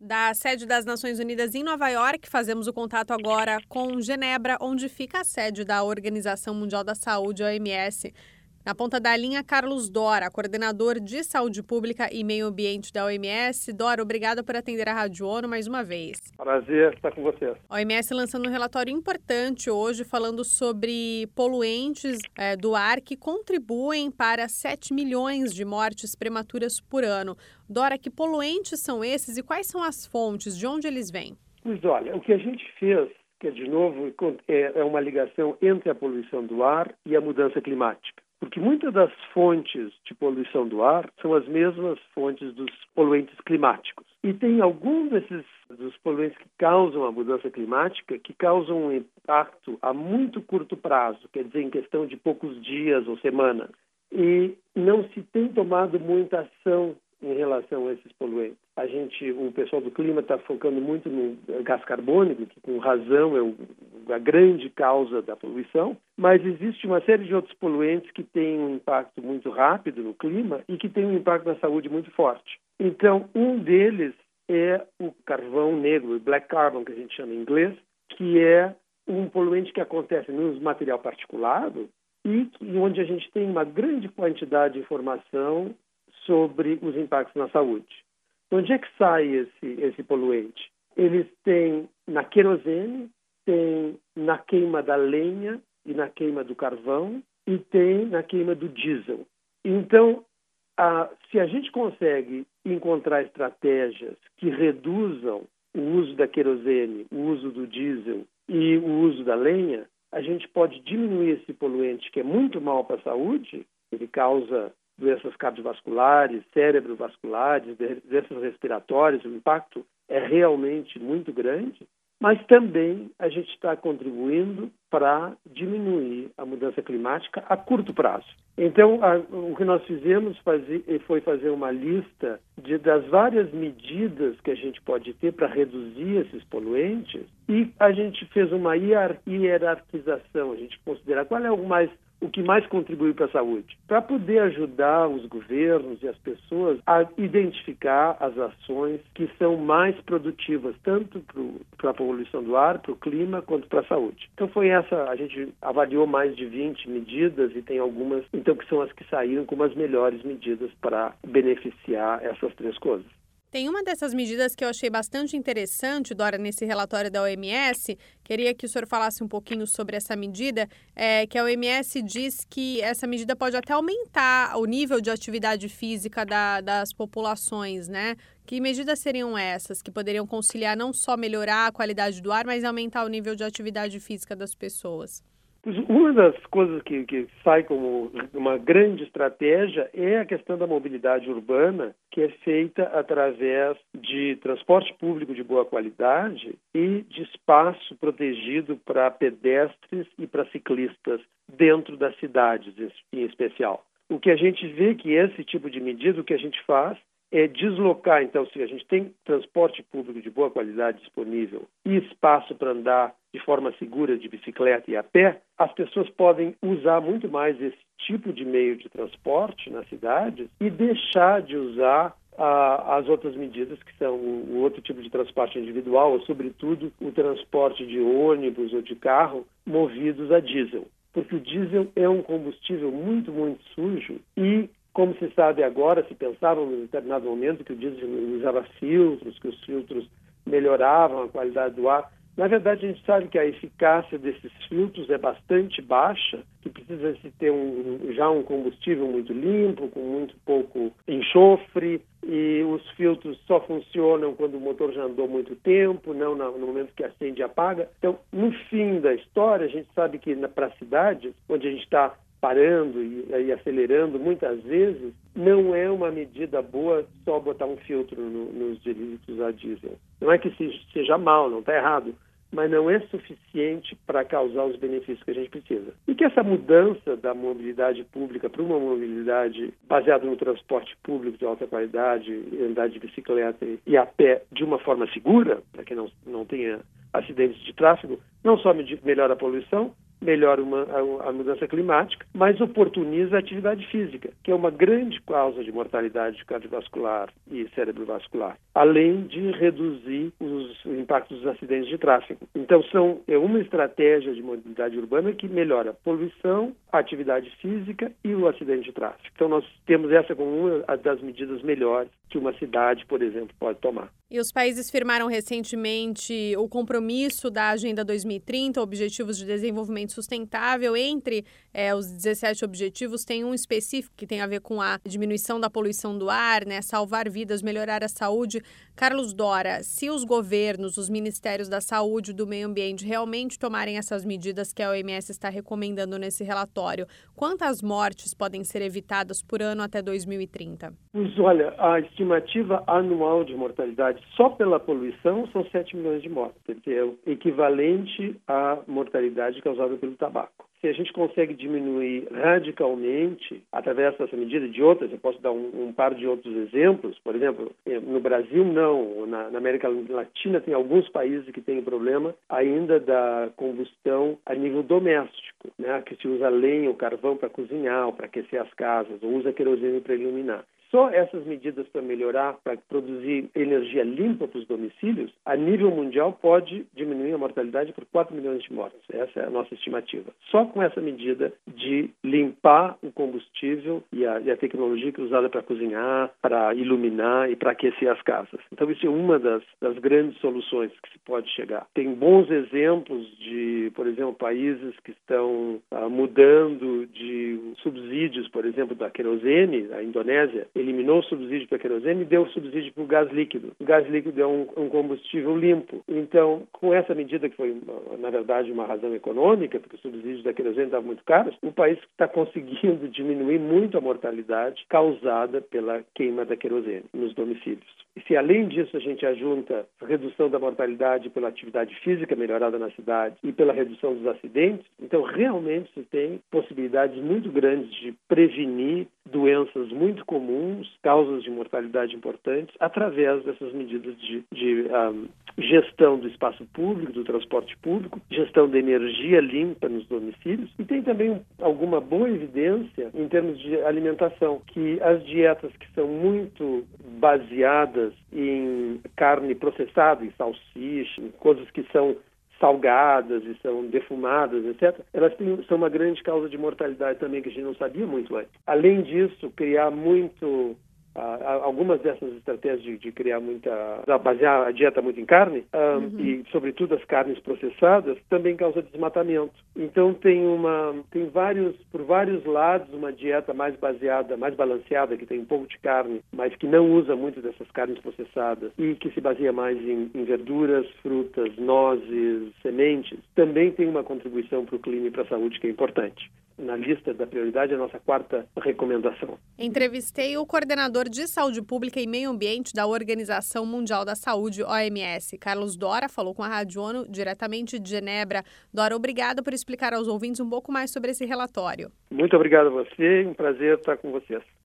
Da sede das Nações Unidas em Nova York, fazemos o contato agora com Genebra, onde fica a sede da Organização Mundial da Saúde, OMS. Na ponta da linha, Carlos Dora, coordenador de Saúde Pública e Meio Ambiente da OMS. Dora, obrigada por atender a Rádio ONU mais uma vez. Prazer estar com você. A OMS lançando um relatório importante hoje falando sobre poluentes do ar que contribuem para 7 milhões de mortes prematuras por ano. Dora, que poluentes são esses e quais são as fontes? De onde eles vêm? Pois olha, o que a gente fez, que de novo é uma ligação entre a poluição do ar e a mudança climática. Porque muitas das fontes de poluição do ar são as mesmas fontes dos poluentes climáticos. E tem alguns dos poluentes que causam a mudança climática que causam um impacto a muito curto prazo, quer dizer, em questão de poucos dias ou semanas. E não se tem tomado muita ação em relação a esses poluentes. O pessoal do clima está focando muito no gás carbônico, que com razão é a grande causa da poluição, mas existe uma série de outros poluentes que têm um impacto muito rápido no clima e que têm um impacto na saúde muito forte. Então, um deles é o carvão negro, o black carbon, que a gente chama em inglês, que é um poluente que acontece no material particulado e onde a gente tem uma grande quantidade de informação sobre os impactos na saúde. Onde é que sai esse poluente? Eles têm na querosene, tem na queima da lenha e na queima do carvão e tem na queima do diesel. Então, se a gente consegue encontrar estratégias que reduzam o uso da querosene, o uso do diesel e o uso da lenha, a gente pode diminuir esse poluente que é muito mal para a saúde. Ele causa doenças cardiovasculares, cerebrovasculares, doenças respiratórias. O impacto é realmente muito grande, mas também a gente está contribuindo para diminuir a mudança climática a curto prazo. Então, o que nós fizemos foi fazer uma lista das várias medidas que a gente pode ter para reduzir esses poluentes e a gente fez uma hierarquização, a gente considera qual é o que mais contribui para a saúde, para poder ajudar os governos e as pessoas a identificar as ações que são mais produtivas, tanto para a poluição do ar, para o clima, quanto para a saúde. Então a gente avaliou mais de 20 medidas e tem algumas, então, que são as que saíram como as melhores medidas para beneficiar essas três coisas. Tem uma dessas medidas que eu achei bastante interessante, Dora, nesse relatório da OMS. Queria que o senhor falasse um pouquinho sobre essa medida, que a OMS diz que essa medida pode até aumentar o nível de atividade física das populações, né? Que medidas seriam essas que poderiam conciliar não só melhorar a qualidade do ar, mas aumentar o nível de atividade física das pessoas? Uma das coisas que sai como uma grande estratégia é a questão da mobilidade urbana, que é feita através de transporte público de boa qualidade e de espaço protegido para pedestres e para ciclistas dentro das cidades, em especial. O que a gente vê que esse tipo de medida, o que a gente faz é deslocar, então, se a gente tem transporte público de boa qualidade disponível e espaço para andar de forma segura de bicicleta e a pé, as pessoas podem usar muito mais esse tipo de meio de transporte nas cidades e deixar de usar as outras medidas, que são o outro tipo de transporte individual, ou, sobretudo, o transporte de ônibus ou de carro movidos a diesel. Porque o diesel é um combustível muito, muito sujo e, como se sabe agora, se pensava em determinado momento que o diesel usava filtros, que os filtros melhoravam a qualidade do ar. Na verdade, a gente sabe que a eficácia desses filtros é bastante baixa, que precisa se ter já um combustível muito limpo, com muito pouco enxofre, e os filtros só funcionam quando o motor já andou muito tempo, não no momento que acende e apaga. Então, no fim da história, a gente sabe que para as cidades, onde a gente está parando e acelerando, muitas vezes, não é uma medida boa só botar um filtro nos veículos a diesel. Não é que seja mal, não está errado, mas não é suficiente para causar os benefícios que a gente precisa. E que essa mudança da mobilidade pública para uma mobilidade baseada no transporte público de alta qualidade, andar de bicicleta e a pé de uma forma segura, para que não tenha acidentes de tráfego, não só melhora a poluição, melhora a mudança climática, mas oportuniza a atividade física, que é uma grande causa de mortalidade cardiovascular e cerebrovascular, além de reduzir os impactos dos acidentes de tráfego. Então, é uma estratégia de mobilidade urbana que melhora a poluição, a atividade física e o acidente de tráfego. Então, nós temos essa como uma das medidas melhores que uma cidade, por exemplo, pode tomar. E os países firmaram recentemente o compromisso da Agenda 2030, Objetivos de Desenvolvimento Sustentável. Entre os 17 objetivos, tem um específico que tem a ver com a diminuição da poluição do ar, né, salvar vidas, melhorar a saúde. Carlos Dora, se os governos, os ministérios da saúde e do meio ambiente realmente tomarem essas medidas que a OMS está recomendando nesse relatório, quantas mortes podem ser evitadas por ano até 2030? Pois olha, a estimativa anual de mortalidade só pela poluição são 7 milhões de mortes, que é o equivalente à mortalidade causada pelo tabaco. Se a gente consegue diminuir radicalmente, através dessa medida e de outras, eu posso dar um par de outros exemplos, por exemplo, no Brasil não, na América Latina tem alguns países que têm problema ainda da combustão a nível doméstico, né, que se usa lenha ou carvão para cozinhar, ou para aquecer as casas, ou usa querosene para iluminar. Só essas medidas para melhorar, para produzir energia limpa para os domicílios, a nível mundial pode diminuir a mortalidade por 4 milhões de mortes. Essa é a nossa estimativa. Só com essa medida de limpar o combustível e a tecnologia que é usada para cozinhar, para iluminar e para aquecer as casas. Então isso é uma das grandes soluções que se pode chegar. Tem bons exemplos de, por exemplo, países que estão mudando de subsídios, por exemplo, da querosene, a Indonésia, eliminou o subsídio para a querosene e deu o subsídio para o gás líquido. O gás líquido é um combustível limpo. Então, com essa medida, que foi, na verdade, uma razão econômica, porque os subsídios da querosene estavam muito caros, o país está conseguindo diminuir muito a mortalidade causada pela queima da querosene nos domicílios. E se, além disso, a gente ajunta a redução da mortalidade pela atividade física melhorada na cidade e pela redução dos acidentes, então, realmente, se tem possibilidades muito grandes de prevenir doenças muito comuns, causas de mortalidade importantes, através dessas medidas de gestão do espaço público, do transporte público, gestão da energia limpa nos domicílios, e tem também alguma boa evidência em termos de alimentação, que as dietas que são muito baseadas em carne processada, em salsicha, em coisas que são salgadas e são defumadas, etc., elas são uma grande causa de mortalidade também, que a gente não sabia muito antes. Além disso, criar algumas dessas estratégias de criar basear a dieta muito em carne, e sobretudo as carnes processadas, também causa desmatamento. Então por vários lados, uma dieta mais balanceada, que tem um pouco de carne, mas que não usa muito dessas carnes processadas e que se baseia mais em verduras, frutas, nozes, sementes, também tem uma contribuição para o clima e para a saúde que é importante. Na lista da prioridade, a nossa 4ª recomendação. Entrevistei o coordenador de Saúde Pública e Meio Ambiente da Organização Mundial da Saúde, OMS. Carlos Dora falou com a Rádio ONU, diretamente de Genebra. Dora, obrigada por explicar aos ouvintes um pouco mais sobre esse relatório. Muito obrigado a você, um prazer estar com vocês.